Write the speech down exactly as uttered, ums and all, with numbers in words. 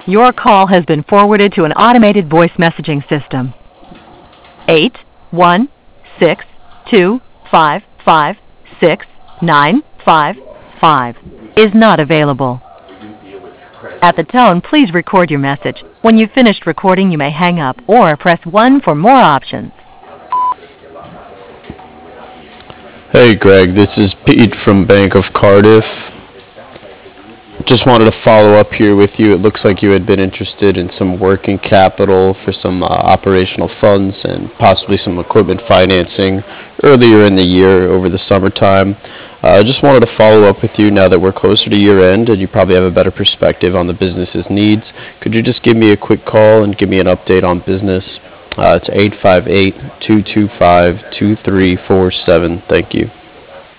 Your call has been forwarded to an automated voice messaging system. Eight one six two five five six nine five five is not available. At the tone, please record your message. When you've finished recording, you may hang up or press one for more options. Hey Greg, this is Pete from Bank of Cardiff. Just wanted to follow up here with you. It looks like you had been interested in some working capital for some uh, operational funds and possibly some equipment financing earlier in the year over the summertime. I uh, just wanted to follow up with you now that we're closer to year end and you probably have a better perspective on the business's needs. Could you just give me a quick call and give me an update on business? Uh, it's eight five eight, two two five, two three four seven. Thank you.